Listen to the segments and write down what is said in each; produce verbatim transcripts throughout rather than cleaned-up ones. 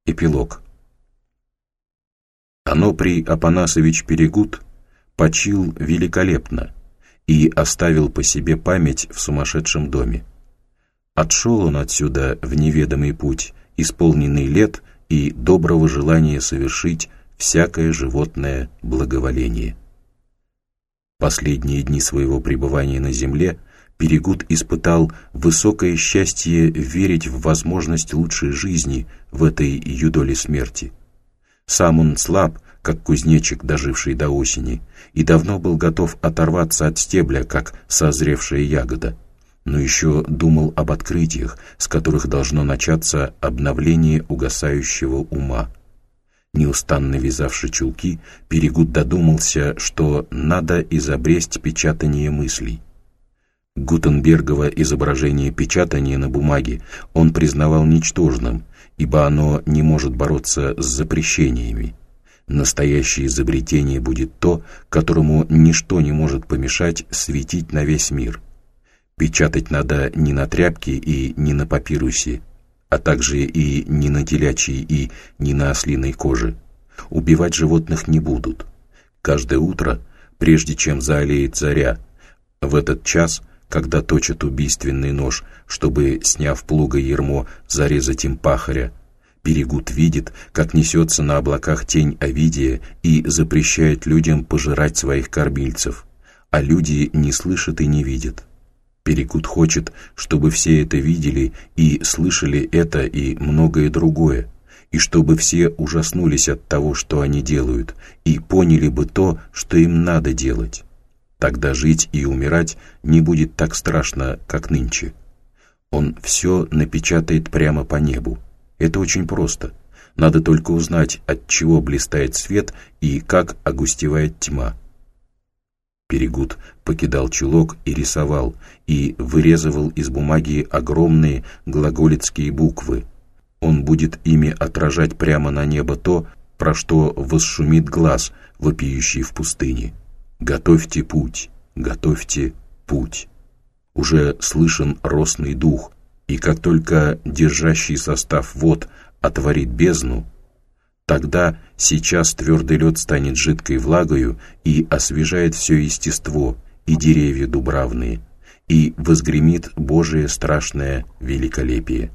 Эпилог. Аноприй Апанасович Перегуд почил великолепно и оставил по себе память в сумасшедшем доме. Отшел он отсюда в неведомый путь, исполненный лет и доброго желания совершить всякое животное благоволение. Последние дни своего пребывания на земле Перегуд испытал высокое счастье верить в возможность лучшей жизни в этой юдоле смерти. Сам он слаб, как кузнечик, доживший до осени, и давно был готов оторваться от стебля, как созревшая ягода, но еще думал об открытиях, с которых должно начаться обновление угасающего ума. Неустанно вязавши чулки, Перегуд додумался, что надо изобресть печатание мыслей. Гутенбергово изображение печатания на бумаге он признавал ничтожным, ибо оно не может бороться с запрещениями. Настоящее изобретение будет то, которому ничто не может помешать светить на весь мир. Печатать надо не на тряпке и не на папирусе, а также и не на телячьей и не на ослиной коже. Убивать животных не будут. Каждое утро, прежде чем заалеет заря, в этот час, когда точат убийственный нож, чтобы, сняв плуга ярмо, зарезать им пахаря, Перегуд видит, как несется на облаках тень Овидия и запрещает людям пожирать своих кормильцев, а люди не слышат и не видят. Перегуд хочет, чтобы все это видели и слышали это и многое другое, и чтобы все ужаснулись от того, что они делают, и поняли бы то, что им надо делать. Тогда жить и умирать не будет так страшно, как нынче. Он все напечатает прямо по небу. Это очень просто. Надо только узнать, от чего блистает свет и как огустевает тьма. Перегуд покидал чулок и рисовал, и вырезывал из бумаги огромные глаголицкие буквы. Он будет ими отражать прямо на небо то, про что восшумит глаз, вопиющий в пустыне. «Готовьте путь, готовьте путь». Уже слышен росный дух, и как только держащий состав вод отворит бездну, тогда сейчас твердый лед станет жидкой влагою и освежает все естество, и деревья дубравные, и возгремит Божие страшное великолепие.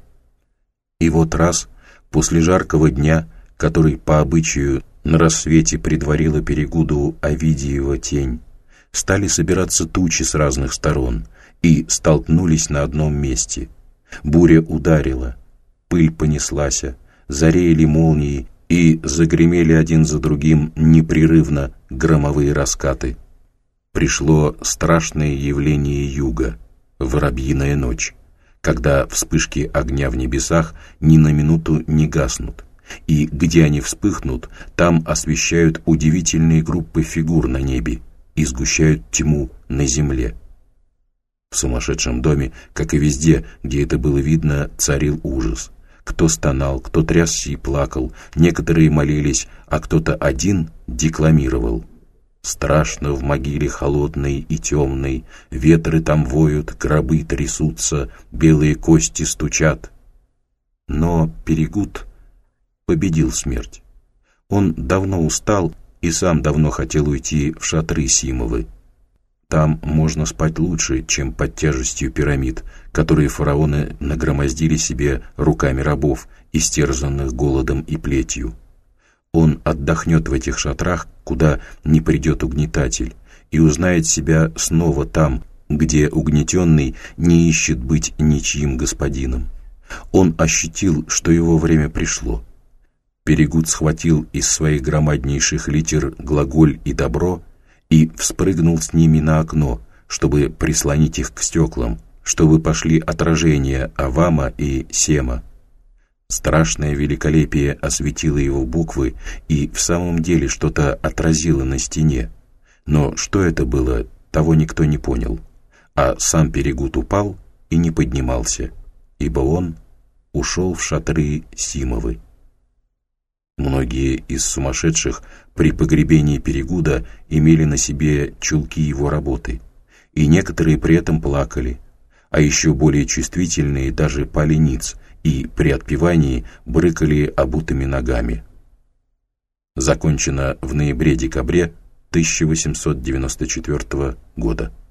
И вот раз, после жаркого дня, который по обычаю на рассвете предварила Перегуду Овидиева тень, стали собираться тучи с разных сторон и столкнулись на одном месте. Буря ударила, пыль понеслась, зареяли молнии и загремели один за другим непрерывно громовые раскаты. Пришло страшное явление юга, воробьиная ночь, когда вспышки огня в небесах ни на минуту не гаснут, и где они вспыхнут, там освещают удивительные группы фигур на небе и сгущают тьму на земле. В сумасшедшем доме, как и везде, где это было видно, царил ужас. Кто стонал, кто трясся и плакал, некоторые молились, а кто-то один декламировал. «Страшно в могиле холодной и темной, ветры там воют, гробы трясутся, белые кости стучат». Но Перегуд победил смерть. Он давно устал и сам давно хотел уйти в шатры Симовы. Там можно спать лучше, чем под тяжестью пирамид, которые фараоны нагромоздили себе руками рабов, истерзанных голодом и плетью. Он отдохнет в этих шатрах, куда не придет угнетатель, и узнает себя снова там, где угнетенный не ищет быть ничьим господином. Он ощутил, что его время пришло. Перегуд схватил из своих громаднейших литер глаголь и добро и вспрыгнул с ними на окно, чтобы прислонить их к стеклам, чтобы пошли отражения Авама и Сема. Страшное великолепие осветило его буквы, и в самом деле что-то отразило на стене. Но что это было, того никто не понял, а сам Перегуд упал и не поднимался, ибо он ушел в шатры Симовы. Многие из сумасшедших при погребении Перегуда имели на себе чулки его работы, и некоторые при этом плакали, а еще более чувствительные даже пали ниц и при отпевании брыкали обутыми ногами. Закончено в ноябре-декабре тысяча восемьсот девяносто четвёртого года.